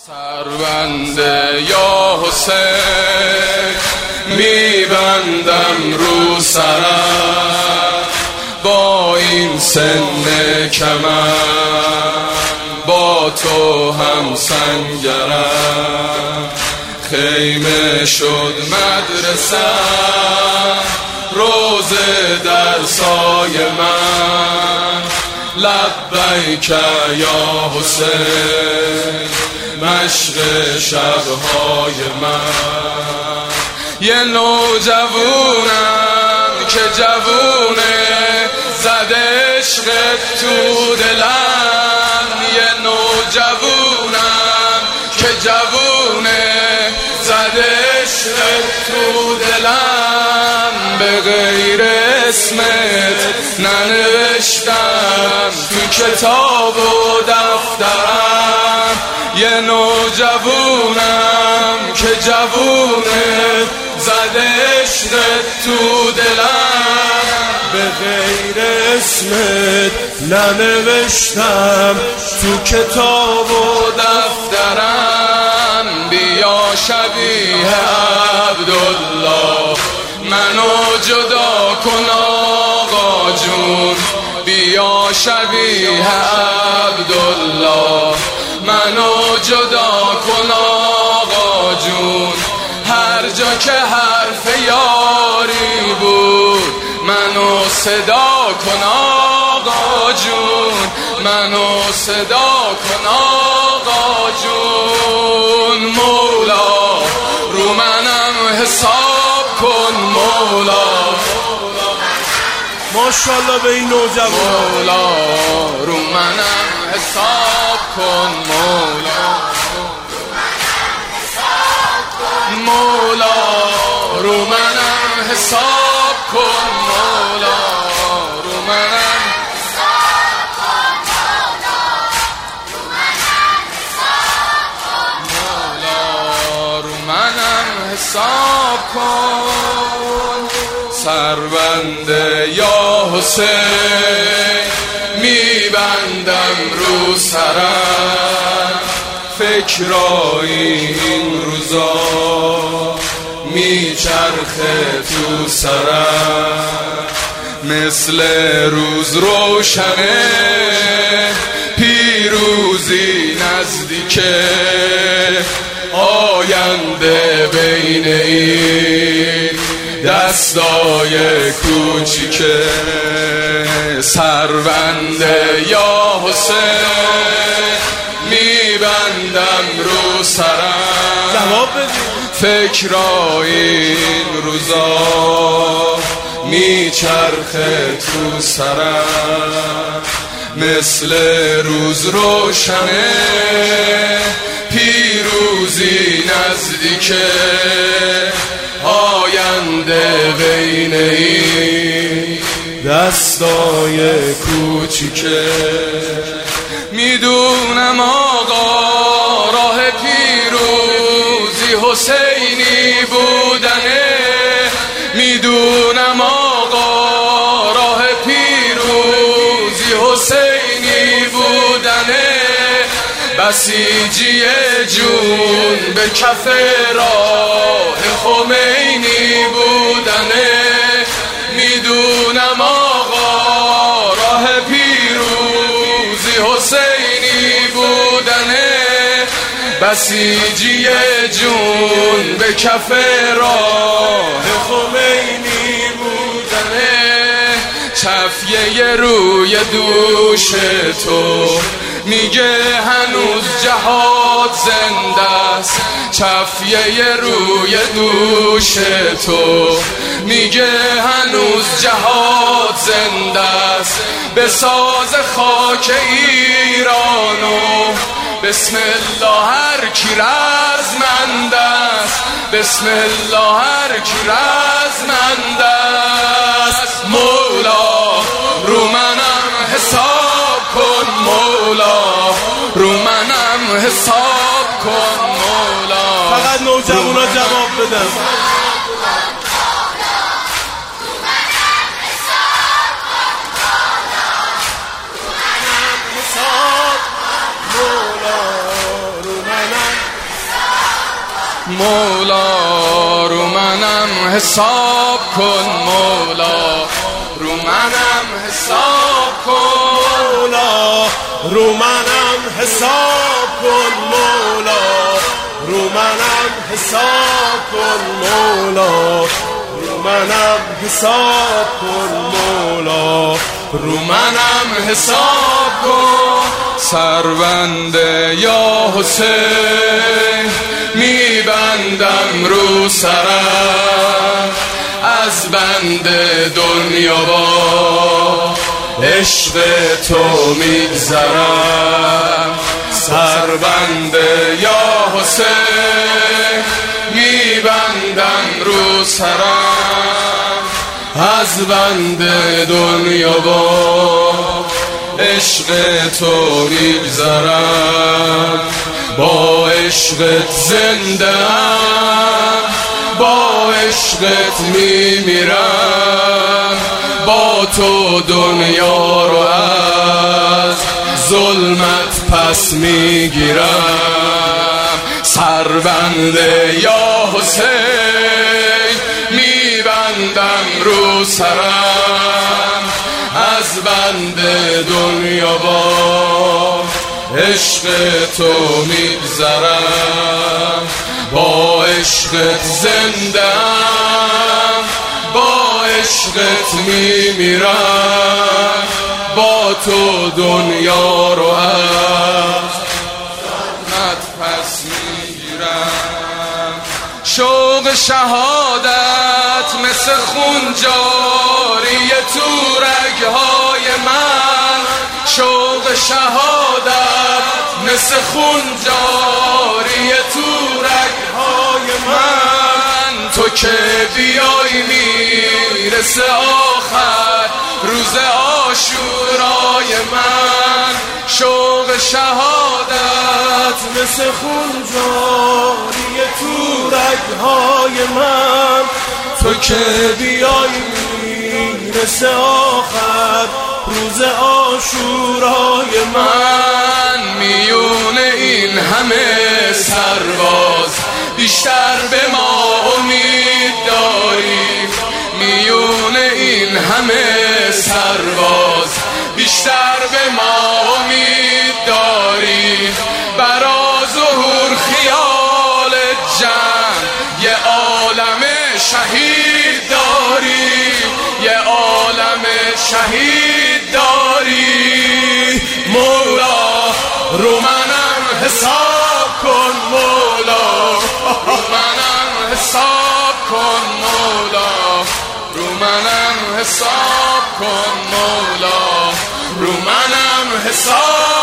سربنده یا حسین میبندم رو سرم، با این سن کمر با تو هم سنگرم. خیمه شد مدرسه روزه در سای من، لبیک یا حسین مشق شبهای من. یه نوجوونم که جوونه زد عشق تو دلم، یه نوجوونم که جوونه زد عشق تو دلم. به غیر اسمت ننوشتم تو کتاب و دفترم، یه نوجوونم که جوونه زد عشق تو دلم. به غیر اسمت ننوشتم تو کتاب و دفترم. بیا شبیه عبدالله منو جدا کن آقا جون، بیا شبیه عبدالله منو جدا کن آقا جون. هر جا که حرف یاری بود منو صدا کن آقا جون، منو صدا کن آقا جون. مولا رو منم حساب کن مولا، ماشاءالله به این نوجوان. مولا رو منم حساب کن مولا، مولا رو منم حساب کن مولا، رو منم حساب کن مولا، رو منم حساب کن. سربنده یا حسین میبندم رو سرم، فکرایی این روزا میچرخه تو سرم. مثل روز روشنه پیروزی نزدیکه، آینده بین این دستای کوچیکه. سربنده یا حسین میبندم رو سرم، جواب بدید. فکرای این روزا میچرخه تو سرم. مثل روز روشنه پیروزی نزدیکه، آینده بین این دستای کوچیکه. میدونم آقا راه پیروزی حسینی بودنه، میدونم آقا راه پیروزی حسینی بودنه. بسیجی جون به کف راه خمینی بودنه، میدونم آقا راه پیروزی حسینی بودنه. بسیجی جون به کف راه خمینی بودنه. چفیه روی دوش تو میگه هنوز جهاد زنده است، چفیه روی دوش تو میگه هنوز جهاد زنده است. به ساز خاک ایرانو بسم الله هر کی رزمنده است، بسم الله هر کی رزمنده است. مولا رو منم حساب کن مولا، رو منم حساب کن مولا. فقط نوجوانا جواب بدن. مولا رو منم مولا رو منم حساب کن مولا رو منم حساب کن مولا رو منم حساب کن مولا رو منم حساب کن مولا رو منم حساب کن مولا رو منم حساب کن سربنده یا حسین میبندم رو سرم از بند دنیا با عشق تو میگذرم سربنده یا حسین میبندم رو سرم از بند دنیا با عشق تو میگذرم با عشقت زنده‌ام با عشقت میمیرم با تو دنیا رو از ظلمت پس میگیرم سربنده یا حسین میبندم رو سرم از بند دنیا با عشق تو میگذرم با عشقت زنده‌ام با عشقت میمیرم با تو دنیا رو از ظلمت پس میگیرم شوق شهادت مثل خون جاری تو رگ‌های من شوق شهادت مثل خون جاری تو رگ‌های من تو که بیای میرسه آخر روز عاشورای من شوق شهادت مثل خون جاری تو رگ‌های من تو که بیای میرسه آخر روز عاشورای من میون این همه سرباز بیشتر به ما امید داریم میون این همه سرباز بیشتر به ما امید داریم برا ظهور خیال جنگ یه عالم شهید داریم یه عالم شهید داری مولا رو منم حساب کن مولا رو منم حساب کن مولا رو منم حساب کن مولا رو منم حساب